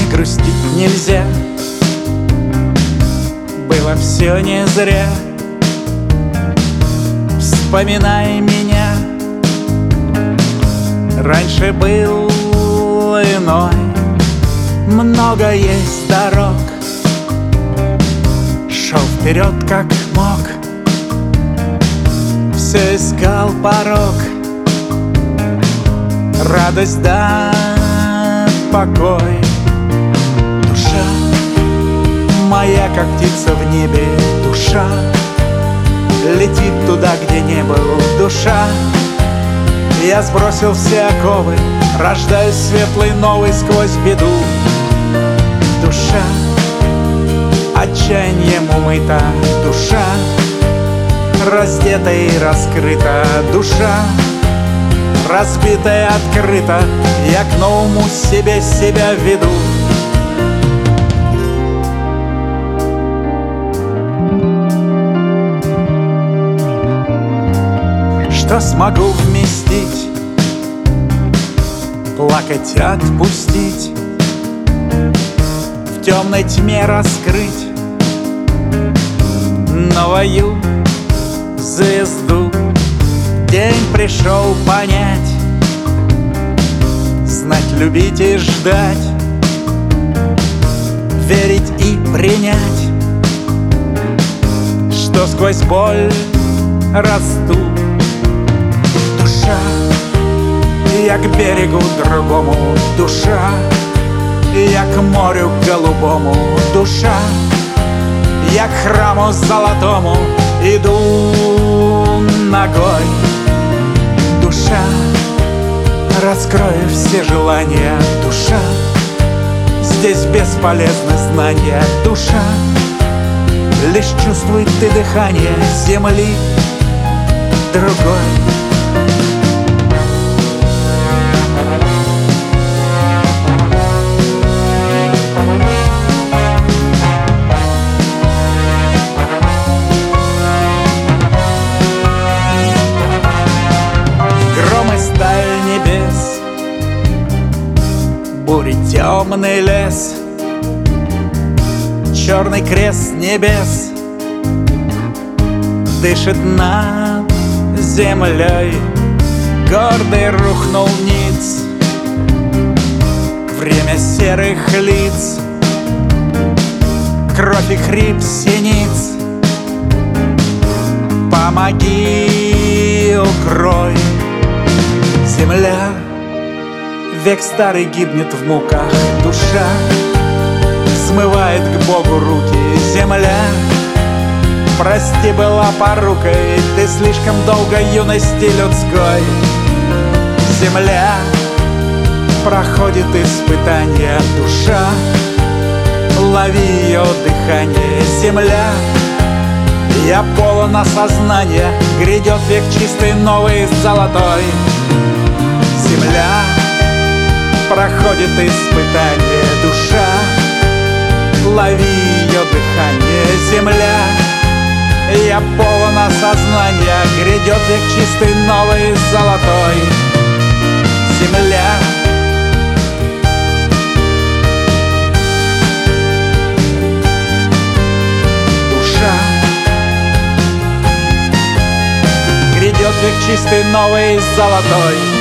Грустить нельзя, было все не зря. Вспоминай меня, раньше был иной. Много есть дорог, шел вперед как мог, все искал порог, радость да покой. Душа моя, как птица в небе, душа летит туда, где не был. Душа, я сбросил все оковы, рождаюсь светлый новый сквозь беду. Душа отчаянием умыта, душа раздета и раскрыта. Душа разбитая открыта, я к новому себе себя веду. Что смогу вместить, плакать отпустить, в темной тьме раскрыть новую звезду. День пришел понять, знать, любить и ждать, верить и принять, что сквозь боль расту. Душа, я к берегу другому, душа, я к морю голубому, душа, я к храму золотому иду ногой. Душа, раскрою все желания, душа, здесь бесполезны знания. Душа, лишь чувствует ты дыхание земли другой. Бури, темный лес, черный крест небес дышит над землей. Гордый рухнул ниц, время серых лиц, кровь и хрип синиц. Помоги, укрой, земля. Век старый гибнет в муках, душа смывает к Богу руки. Земля, прости, была порукой, ты слишком долго юности людской. Земля, проходит испытание, душа, лови ее дыхание. Земля, я полон осознания, грядет век чистый, новый, золотой. Земля, проходит испытание, душа, лови ее дыхание. Земля, я полон осознания, грядет век чистый, новый, золотой. Земля, душа, грядет век чистый, новый, золотой.